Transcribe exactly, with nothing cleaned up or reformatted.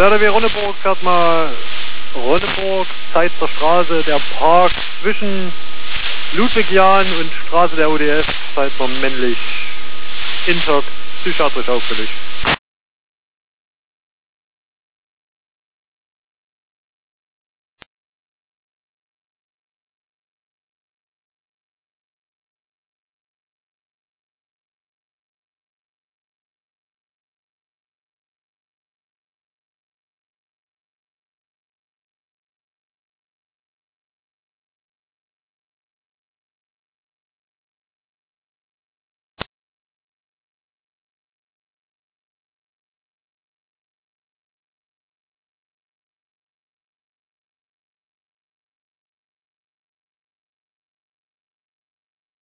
Der R W Ronneburg fährt mal Ronneburg, Zeit der Straße, der Park zwischen Ludwigian und Straße der O D F, Zeit der männlich, Intakt, psychiatrisch auffällig.